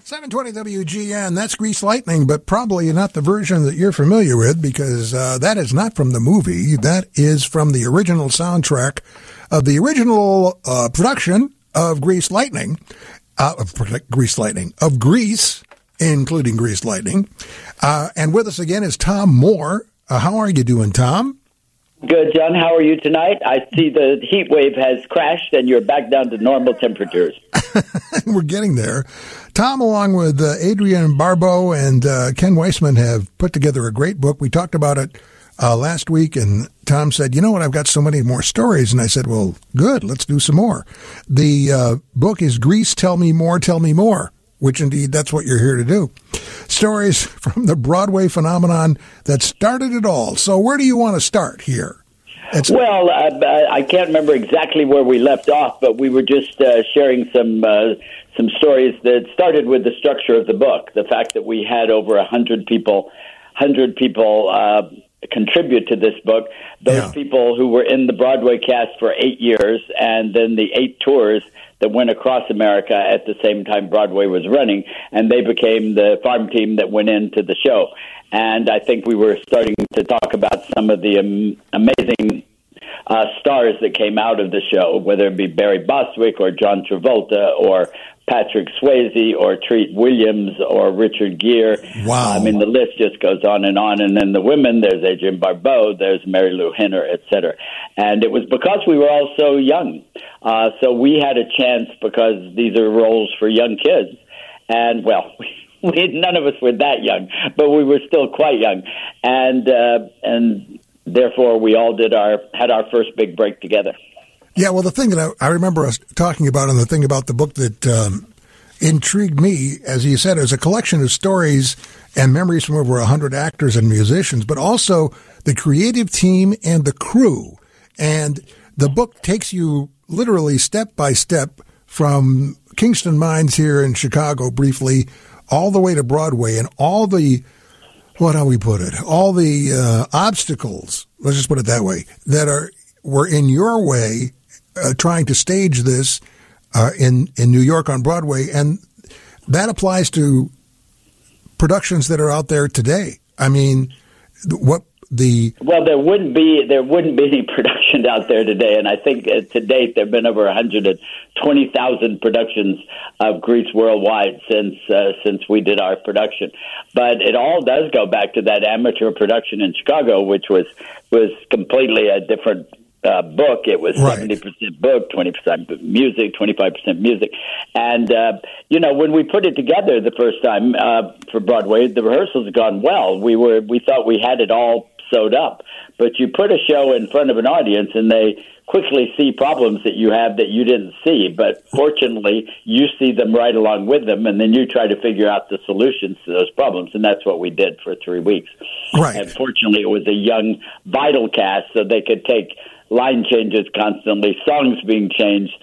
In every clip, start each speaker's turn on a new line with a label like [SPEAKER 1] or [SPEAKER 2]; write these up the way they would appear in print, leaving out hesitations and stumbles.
[SPEAKER 1] 720 WGN, that's Grease Lightning, but probably not the version that you're familiar with because that is not from the movie. That is from the original soundtrack of the original production of Grease Lightning, of Grease, including Grease Lightning. And with us again is Tom Moore. How are you doing, Tom?
[SPEAKER 2] Good, John. How are you tonight? I see the heat wave has crashed and you're back down to normal temperatures.
[SPEAKER 1] We're getting there. Tom, along with Adrienne Barbeau and Ken Weissman, have put together a great book. We talked about it last week, and Tom said, you know what, I've got so many more stories. And I said, well, good, let's do some more. The book is Grease, Tell Me More, which indeed that's what you're here to do. Stories from the Broadway phenomenon that started it all. So where do you want to start here?
[SPEAKER 2] Well, I can't remember exactly where we left off, but we were just sharing some stories that started with the structure of the book. The fact that we had over 100 people contribute to this book. Those people who were in the Broadway cast for 8 years, and then the 8 tours that went across America at the same time Broadway was running, and they became the farm team that went into the show. And I think we were starting to talk about some of the amazing stars that came out of the show, whether it be Barry Bostwick or John Travolta or Patrick Swayze or Treat Williams or Richard Gere.
[SPEAKER 1] Wow.
[SPEAKER 2] I mean, the list just goes on. And then the women, there's Adrienne Barbeau, there's Mary Lou Henner, et cetera. And it was because we were all so young. So we had a chance because these are roles for young kids. And, well, none of us were that young, but we were still quite young. And therefore, we all had our first big break together.
[SPEAKER 1] Yeah, well, the thing that I remember us talking about, and the thing about the book that intrigued me, as you said, is a collection of stories and memories from over 100 actors and musicians, but also the creative team and the crew. And the book takes you literally step by step from Kingston Mines here in Chicago briefly all the way to Broadway and all the, all the obstacles, let's just put it that way, that were in your way trying to stage this in New York on Broadway. And that applies to productions that are out there today. I mean, well, there wouldn't be any production out there today, and I think to date there have been over 120,000 productions of Grease worldwide since we did our production. But it all does go back to that amateur production in Chicago, which was completely a different book. It was 70% book, 20% music, 25% music. And, when we put it together the first time for Broadway, the rehearsals had gone well. We thought we had it all sewed up. But you put a show in front of an audience and they quickly see problems that you have that you didn't see. But fortunately, you see them right along with them, and then you try to figure out the solutions to those problems. And that's what we did for 3 weeks. Right.
[SPEAKER 2] And fortunately, it was a young, vital cast, so they could take line changes constantly, songs being changed,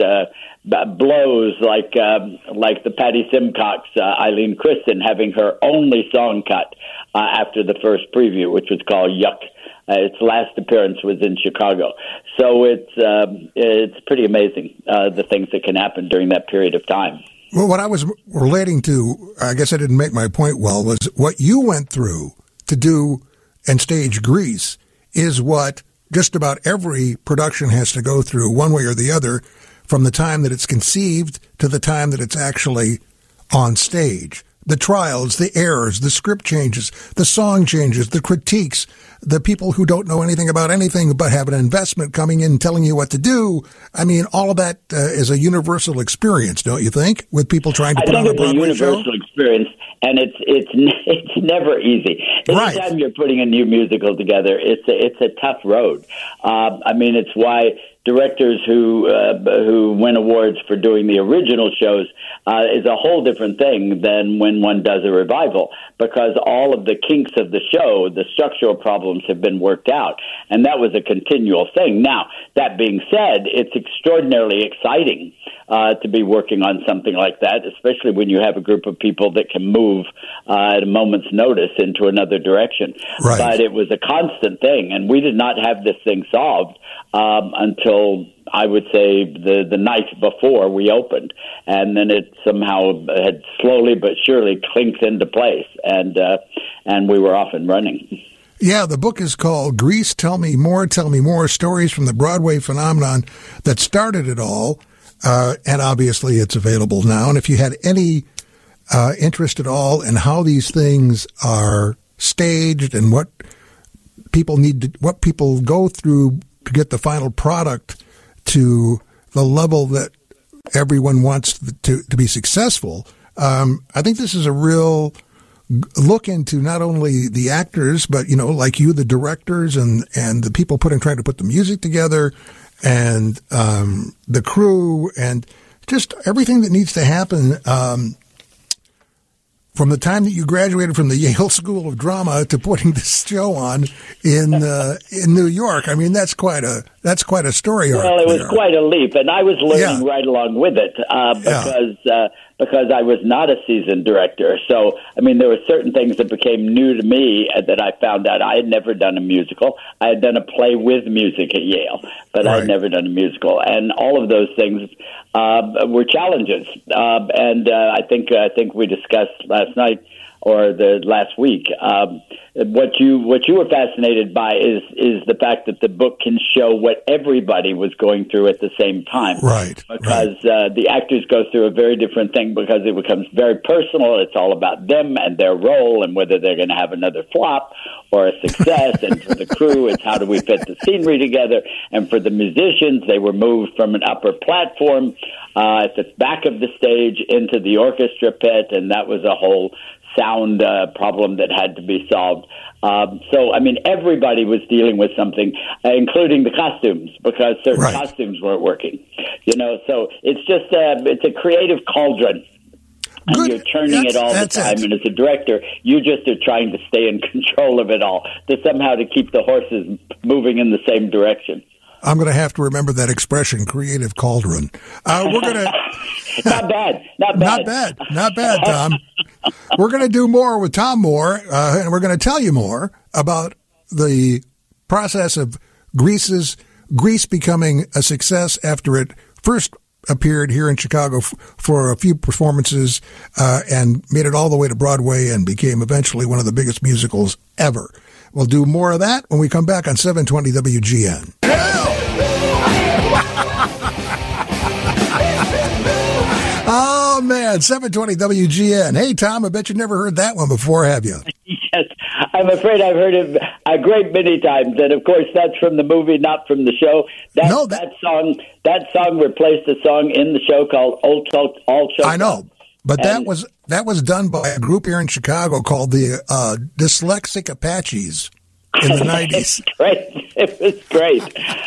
[SPEAKER 2] blows like the Patty Simcox, Eileen Kristen having her only song cut after the first preview, which was called Yuck. Its last appearance was in Chicago. So it's pretty amazing, the things that can happen during that period of time.
[SPEAKER 1] Well, what I was relating to, I guess I didn't make my point well, was what you went through to do and stage Grease is what just about every production has to go through one way or the other, from the time that it's conceived to the time that it's actually on stage. The trials, the errors, the script changes, the song changes, the critiques, the people who don't know anything about anything but have an investment coming in telling you what to do. I mean, all of that is a universal experience, don't you think, with people trying to put on a Broadway show?
[SPEAKER 2] I think it's a universal experience, and it's never easy. Anytime you're putting a new musical together, it's a tough road. I mean, it's why directors who win awards for doing the original shows is a whole different thing than when one does a revival, because all of the kinks of the show, the structural problems have been worked out, and that was a continual thing. Now, that being said, it's extraordinarily exciting to be working on something like that, especially when you have a group of people that can move at a moment's notice into another direction.
[SPEAKER 1] Right.
[SPEAKER 2] But it was a constant thing, and we did not have this thing solved until I would say the night before we opened, and then it somehow had slowly but surely clinked into place, and we were off and running.
[SPEAKER 1] Yeah, the book is called Grease, Tell Me More, Stories from the Broadway Phenomenon that Started It All, and obviously it's available now. And if you had any interest at all in how these things are staged and what people what people go through to get the final product to the level that everyone wants to be successful, I think this is a real look into not only the actors, but, like you, the directors and the people trying to put the music together and the crew and just everything that needs to happen from the time that you graduated from the Yale School of Drama to putting this show on in New York. I mean, that's quite a story arc.
[SPEAKER 2] Well, it was quite a leap, and I was learning right along with it because I was not a seasoned director. So, I mean, there were certain things that became new to me that I found out. I had never done a musical. I had done a play with music at Yale, but I had never done a musical. And all of those things were challenges. And I think we discussed last night or the last week. What you were fascinated by is the fact that the book can show what everybody was going through at the same time.
[SPEAKER 1] Right.
[SPEAKER 2] Because the actors go through a very different thing because it becomes very personal. It's all about them and their role and whether they're going to have another flop or a success. And for the crew, it's how do we fit the scenery together. And for the musicians, they were moved from an upper platform at the back of the stage into the orchestra pit, and that was a whole sound problem that had to be solved. So, I mean, everybody was dealing with something, including the costumes, because certain costumes weren't working. So it's just it's a creative cauldron. And you're turning it all the time. And as a director, you just are trying to stay in control of it all, to somehow to keep the horses moving in the same direction.
[SPEAKER 1] I'm going to have to remember that expression, creative cauldron. We're going to
[SPEAKER 2] not bad,
[SPEAKER 1] Tom. We're going to do more with Tom Moore, and we're going to tell you more about the process of Grease becoming a success after it first appeared here in Chicago for a few performances and made it all the way to Broadway and became eventually one of the biggest musicals ever. We'll do more of that when we come back on 720 WGN. Oh, man, 720 WGN. Hey, Tom, I bet you never heard that one before, have you?
[SPEAKER 2] Yes, I'm afraid I've heard it a great many times. And, of course, that's from the movie, not from the show. That song replaced a song in the show called All Choked.
[SPEAKER 1] I know, but that was done by a group here in Chicago called the Dyslexic Apaches in the 90s.
[SPEAKER 2] It was great.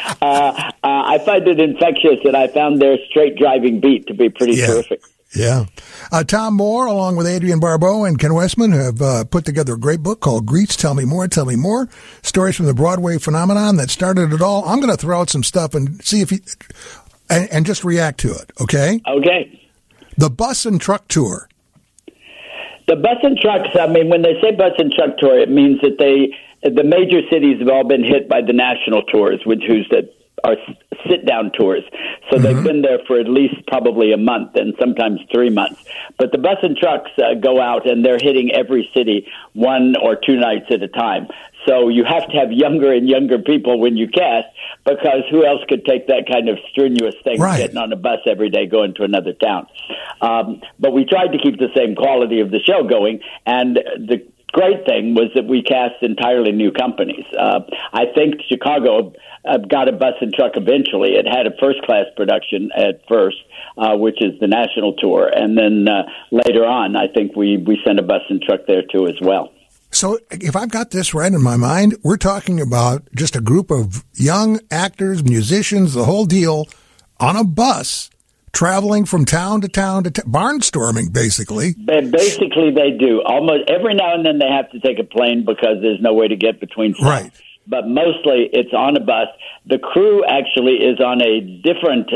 [SPEAKER 2] I find it infectious, and I found their straight driving beat to be pretty terrific.
[SPEAKER 1] Yeah. Tom Moore, along with Adrienne Barbeau and Ken Westman, have put together a great book called Grease, Tell Me More, Stories from the Broadway Phenomenon that Started It All. I'm going to throw out some stuff and see if you and just react to it, okay?
[SPEAKER 2] Okay.
[SPEAKER 1] The bus and truck tour.
[SPEAKER 2] The bus and trucks, I mean, when they say bus and truck tour, it means that the major cities have all been hit by the national tours, which are sit-down tours. So they've been there for at least probably a month and sometimes 3 months. But the bus and trucks go out, and they're hitting every city 1 or 2 nights at a time. So you have to have younger and younger people when you cast, because who else could take that kind of strenuous thing, getting on a bus every day going to another town? But we tried to keep the same quality of the show going, and the great thing was that we cast entirely new companies. I think Chicago got a bus and truck eventually. It had a first-class production at first, which is the national tour. And then later on, I think we sent a bus and truck there, too, as well.
[SPEAKER 1] So if I've got this right in my mind, we're talking about just a group of young actors, musicians, the whole deal, on a bus, traveling from town to town to barnstorming, basically.
[SPEAKER 2] Basically, they do. Almost every now and then they have to take a plane because there's no way to get between towns.
[SPEAKER 1] Right.
[SPEAKER 2] But mostly it's on a bus. The crew actually is on a different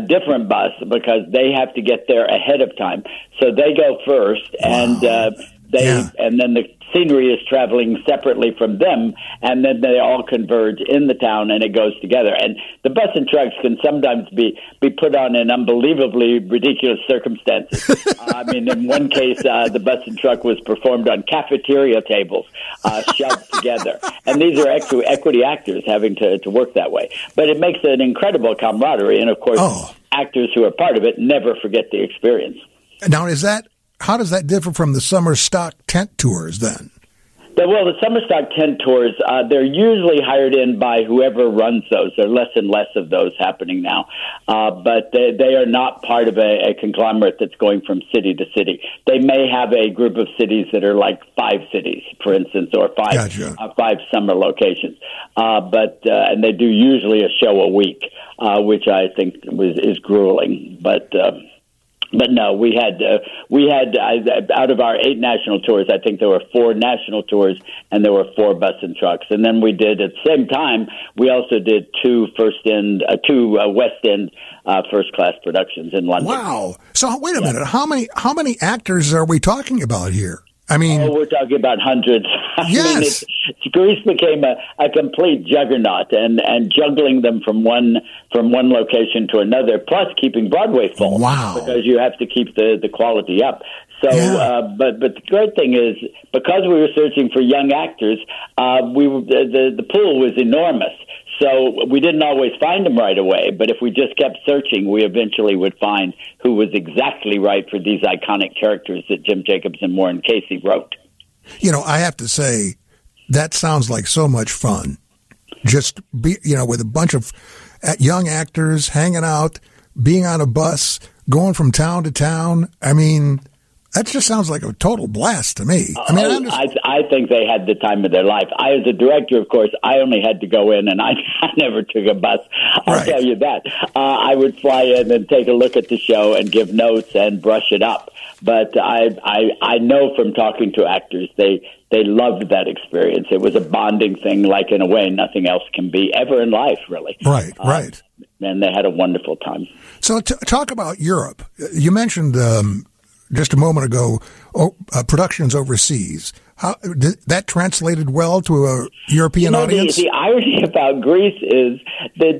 [SPEAKER 2] bus because they have to get there ahead of time. So they go first, and And then the scenery is traveling separately from them, and then they all converge in the town, and it goes together. And the bus and trucks can sometimes be put on in unbelievably ridiculous circumstances. I mean, in one case, the bus and truck was performed on cafeteria tables, shoved together. And these are equity actors having to work that way. But it makes an incredible camaraderie, and of course, actors who are part of it never forget the experience.
[SPEAKER 1] Now, how does that differ from the summer stock tent tours then?
[SPEAKER 2] Well, the summer stock tent tours, they're usually hired in by whoever runs those. There are less and less of those happening now. But they are not part of a conglomerate that's going from city to city. They may have a group of cities that are like 5 cities, for instance, or 5 summer locations. And they do usually a show a week, which I think is grueling. But no, we had out of our 8 national tours, I think there were 4 national tours and there were 4 bus and trucks. And then we did at the same time, we also did 2 West End first class productions in London.
[SPEAKER 1] Wow! So wait a minute, how many actors are we talking about here? I mean,
[SPEAKER 2] we're talking about hundreds.
[SPEAKER 1] Yes.
[SPEAKER 2] Grease became a complete juggernaut, and juggling them from one location to another, plus keeping Broadway full.
[SPEAKER 1] Wow!
[SPEAKER 2] Because you have to keep the quality up. So, but the great thing is, because we were searching for young actors, the pool was enormous. So we didn't always find them right away, but if we just kept searching, we eventually would find who was exactly right for these iconic characters that Jim Jacobs and Warren Casey wrote.
[SPEAKER 1] You know, I have to say, that sounds like so much fun. Just with a bunch of young actors hanging out, being on a bus, going from town to town. I mean, that just sounds like a total blast to me.
[SPEAKER 2] I think they had the time of their life. As a director, of course, I only had to go in, and I never took a bus. I'll tell you that. I would fly in and take a look at the show and give notes and brush it up. But I know from talking to actors, they loved that experience. It was a bonding thing, like in a way nothing else can be ever in life, really.
[SPEAKER 1] Right.
[SPEAKER 2] And they had a wonderful time.
[SPEAKER 1] So talk about Europe. You mentioned just a moment ago, productions overseas. How that translated well to a European audience?
[SPEAKER 2] The irony about Grease is that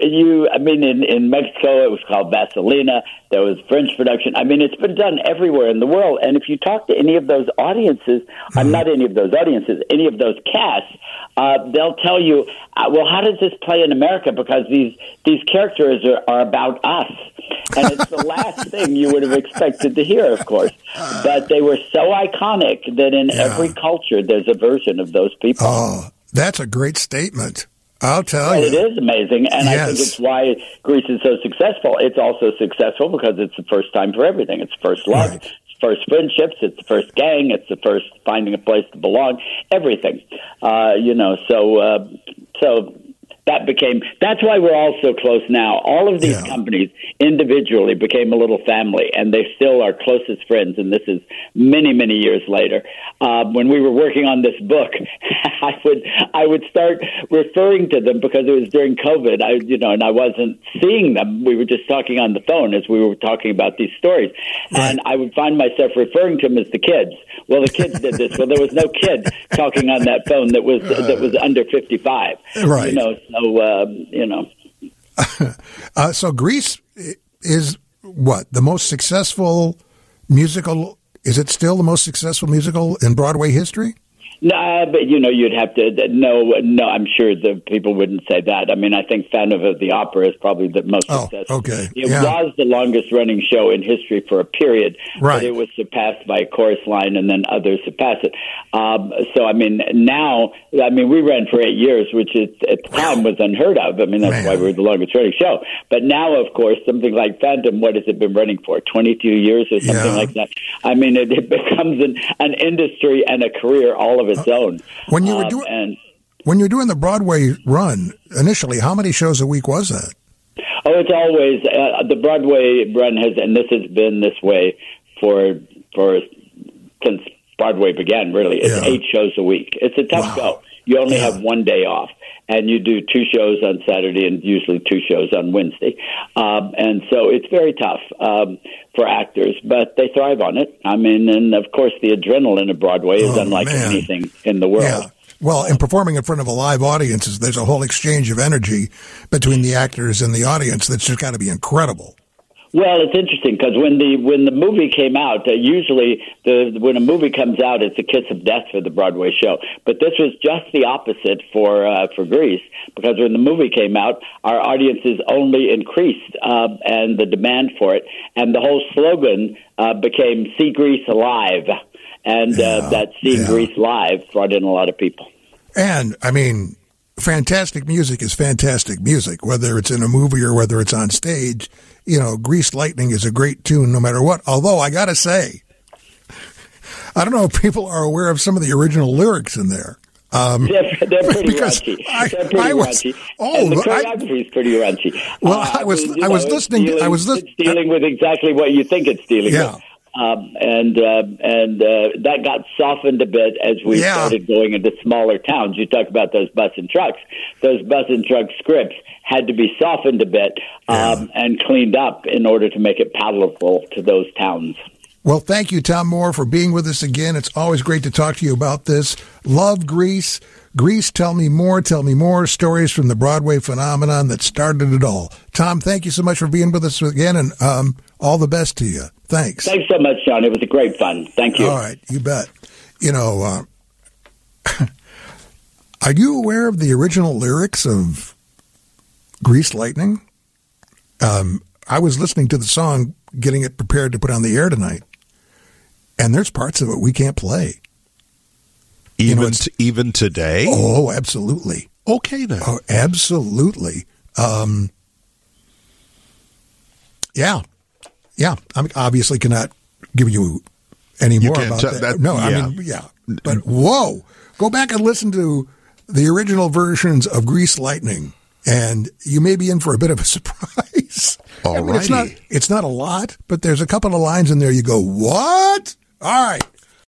[SPEAKER 2] in Mexico it was called Vaselina. There was French production. I mean, it's been done everywhere in the world. And if you talk to any of those audiences, any of those casts, they'll tell you, well, how does this play in America? Because these characters are about us. And it's the last thing you would have expected to hear, of course. But they were so iconic that in every culture there's a version of those people.
[SPEAKER 1] Oh, that's a great statement. I'll tell you.
[SPEAKER 2] It is amazing, and I think it's why Grease is so successful. It's also successful because it's the first time for everything. It's first love, it's first friendships, it's the first gang, it's the first finding a place to belong, everything. So that's why we're all so close now. All of these companies individually became a little family, and they still are closest friends, and this is many, many years later. When we were working on this book, I would start referring to them because it was during COVID, and I wasn't seeing them. We were just talking on the phone as we were talking about these stories. Right. And I would find myself referring to them as the kids. Well, the kids did this. Well, there was no kid talking on that phone that was under 55.
[SPEAKER 1] Right. So Grease is what? The most successful musical? Is it still the most successful musical in Broadway history?
[SPEAKER 2] No, but you'd have to. No, I'm sure the people wouldn't say that. I mean, I think Phantom of the Opera is probably the most successful.
[SPEAKER 1] Okay.
[SPEAKER 2] It was the longest running show in history for a period, but it was surpassed by Chorus Line, and then others surpassed it. So, I mean, now, we ran for 8 years, which at the time was unheard of. I mean, that's why we were the longest running show. But now, of course, something like Phantom, what has it been running for? 22 years or something like that. I mean, it becomes an industry and a career all of its own.
[SPEAKER 1] When you were doing the Broadway run initially, how many shows a week was that?
[SPEAKER 2] Oh, it's always the Broadway run and this has been this way for since Broadway began. Really, it's 8 shows a week. It's a tough go. You only have one day off. and you do 2 shows on Saturday and usually 2 shows on Wednesday. And so it's very tough for actors, but they thrive on it. I mean, and of course the adrenaline of Broadway is unlike anything in the world.
[SPEAKER 1] Yeah. Well, in performing in front of a live audience, there's a whole exchange of energy between the actors and the audience that's just got to be incredible.
[SPEAKER 2] Well, it's interesting because when the movie came out, usually when a movie comes out, it's a kiss of death for the Broadway show. But this was just the opposite for Grease, because when the movie came out, our audiences only increased and the demand for it, and the whole slogan became "See Grease Live," and that "See Grease Live" brought in a lot of people.
[SPEAKER 1] And I mean, fantastic music is fantastic music, whether it's in a movie or whether it's on stage. You know, Grease Lightning is a great tune no matter what. Although, I got to say, I don't know if people are aware of some of the original lyrics in there.
[SPEAKER 2] They're pretty raunchy. They're pretty raunchy. And the choreography is pretty raunchy.
[SPEAKER 1] Well, I was listening.
[SPEAKER 2] It's dealing with exactly what you think it's dealing with. And that got softened a bit as we started going into smaller towns. You talk about those bus and trucks. Those bus and truck scripts had to be softened a bit and cleaned up in order to make it palatable to those towns.
[SPEAKER 1] Well, thank you, Tom Moore, for being with us again. It's always great to talk to you about this. Love Grease. Grease, tell me more, stories from the Broadway phenomenon that started it all. Tom, thank you so much for being with us again, and all the best to you. Thanks.
[SPEAKER 2] Thanks so much, John. It was a great fun. Thank you.
[SPEAKER 1] All right, you bet. You know, are you aware of the original lyrics of Grease Lightning? I was listening to the song, getting it prepared to put on the air tonight, and there's parts of it we can't play.
[SPEAKER 3] Even today?
[SPEAKER 1] Oh, absolutely.
[SPEAKER 3] Okay, then.
[SPEAKER 1] Oh, absolutely. Yeah. I mean, obviously cannot give you any more about that. No, I mean, But whoa, go back and listen to the original versions of Grease Lightning, and you may be in for a bit of a surprise.
[SPEAKER 3] All right.
[SPEAKER 1] It's not a lot, but there's a couple of lines in there you go, what? All right.